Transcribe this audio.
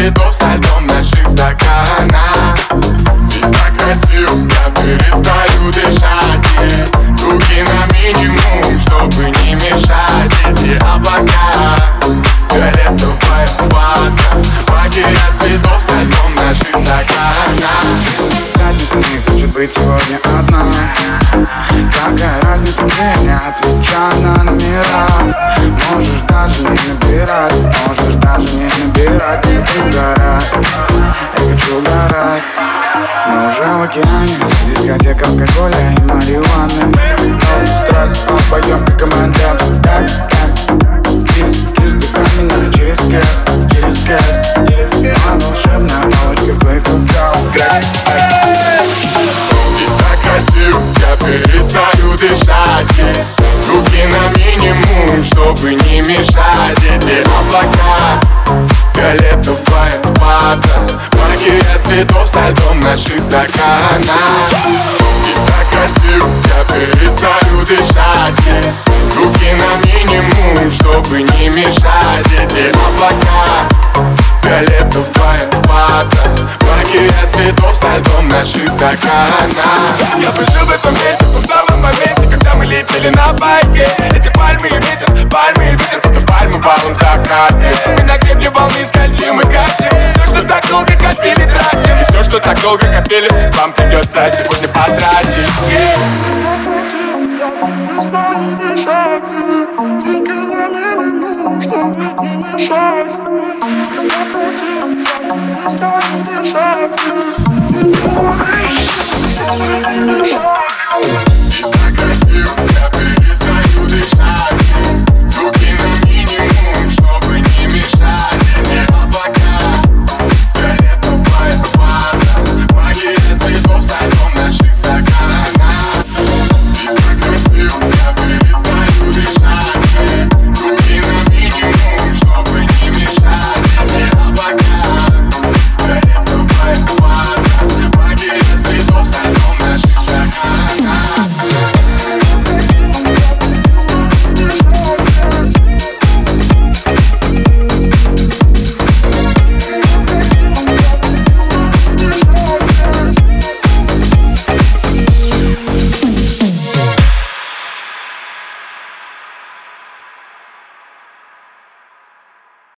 цветов со льдом в наших стаканах. Здесь так красиво, я перестаю дышать. Звуки на минимум, чтобы не мешать. Эти облака, фиолетовая вода, магия цветов со льдом в наших стаканах. Задница не хочет быть сегодня одна. Какая разница, где не отвечай на номера. Можешь даже не набирать, можешь даже не набирать. Я хочу угорать, я хочу угорать. Мы уже в океане, дискотека алкоголя и марихуаны. No стресс, пойдем как команда. Дэнс, кис, кис, дыхай меня через кэс, через кэс. Моя волшебная палочка в твоих руках. Здесь так красиво, я перестаю дышать. Звуки на минимум, чтобы не мешать. Эти облака, фиолетовая вода, магия цветов со льдом в наших стаканах. Здесь так красиво, я перестаю дышать. Звуки на минимум, чтобы не мешать. Эти облака, фиолетовая вода, магия цветов со льдом в наших стаканах. Я бы жил в этом месте, в том самом моменте, когда мы летели на байке. Эти пальмы и ветер, фото пальмы в алом закате. Мы на гребне волны скользим и катим. Все, что так долго копили, тратим. И все, что так долго копили, вам придется сегодня потратить. Здесь так красиво, я